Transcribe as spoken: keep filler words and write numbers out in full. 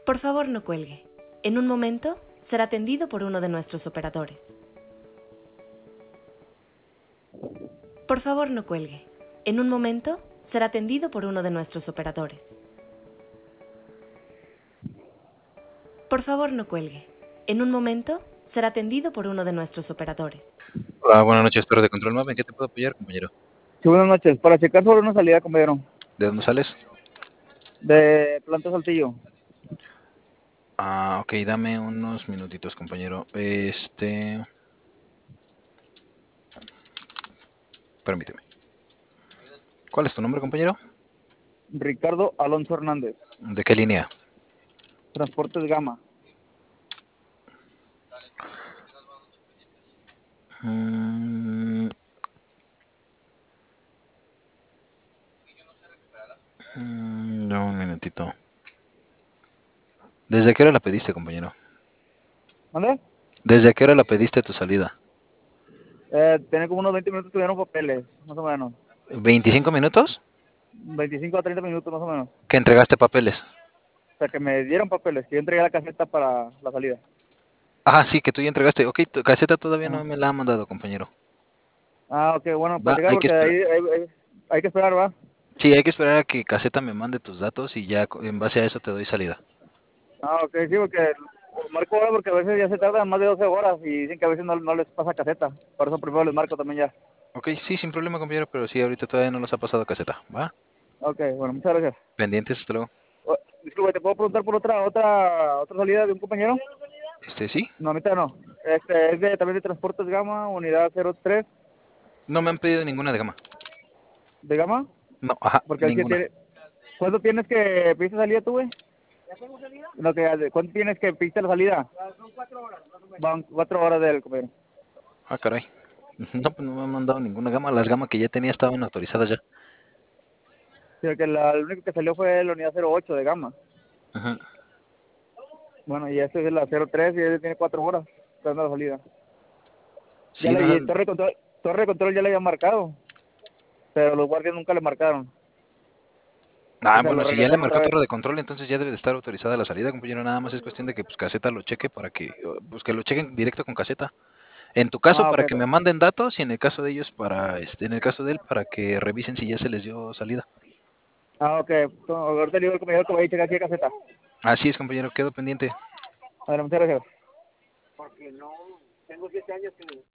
Por favor, no cuelgue. En un momento será atendido por uno de nuestros operadores. Por favor, no cuelgue. En un momento será atendido por uno de nuestros operadores. Por favor, no cuelgue. En un momento será atendido por uno de nuestros operadores. Hola, buenas noches, perro de Control Map. ¿En qué te puedo apoyar, compañero? Sí, buenas noches. Para checar sobre una salida, compañero. ¿De dónde sales? De Planta Saltillo. Ah, ok, dame unos minutitos, compañero. Este... Permíteme. ¿Cuál es tu nombre, compañero? Ricardo Alonso Hernández. ¿De qué línea? Transportes Gama. Mm, mm, dame un minutito. ¿Desde qué hora la pediste, compañero? ¿Dónde? ¿Desde qué hora la pediste tu salida? Eh, tiene como unos veinte minutos que dieron papeles, más o menos. ¿veinticinco minutos? veinticinco a treinta minutos, más o menos. ¿Que entregaste papeles? O sea, que me dieron papeles, que yo entregué la caseta para la salida. Ah, sí, que tú ya entregaste. Ok, tu caseta todavía no Ajá. me la ha mandado, compañero. Ah, ok, bueno, para Va, checar hay que porque esperar. ahí hay, hay, hay que esperar, ¿va? Sí, hay que esperar a que caseta me mande tus datos y ya co- en base a eso te doy salida. Ah, ok, sí, porque marco ahora porque a veces ya se tardan más de doce horas y dicen que a veces no, no les pasa caseta. Por eso primero les marco también ya. Ok, sí, sin problema, compañero, pero sí, ahorita todavía no nos ha pasado caseta. ¿Va? Ok, bueno, muchas gracias. Pendientes, hasta luego. Oh, disculpe, ¿te puedo preguntar por otra otra otra salida de un compañero? Este, sí. No, ahorita no. Este, es de, también de Transportes Gama, unidad cero tres No me han pedido ninguna de gama. de Gama, No, ajá, porque él sí ninguna. tiene... ¿Cuánto tienes que pediste salida tú, güey? Lo que, ¿cuánto tienes que pediste la salida? Van cuatro horas del compañero. Ah, caray. No, pues no me han mandado ninguna gama. Las gamas que ya tenía estaban autorizadas ya. Sino que la, el único que salió fue la unidad cero ocho de Gama. Ajá. Bueno, y este es la cero tres y él tiene cuatro horas dando la salida. Ya Sí, no, le, y torre de control, torre de control ya le había marcado, pero los guardias nunca le marcaron. ah, O sea, lo bueno, si ya le regresaron marcó otra vez. torre de control, entonces ya debe de estar autorizada la salida, compañero. Nada más es cuestión de que pues caseta lo cheque para que, pues que lo chequen directo con caseta. En tu caso, Ah, ok. para que me manden datos y en el caso de ellos, para, este, en el caso de él, para que revisen si ya se les dio salida. Ah, ok. Entonces, ahorita le digo al compañero que voy a checar aquí a caseta. Así es, compañero, quedo pendiente. A ver, muchas gracias.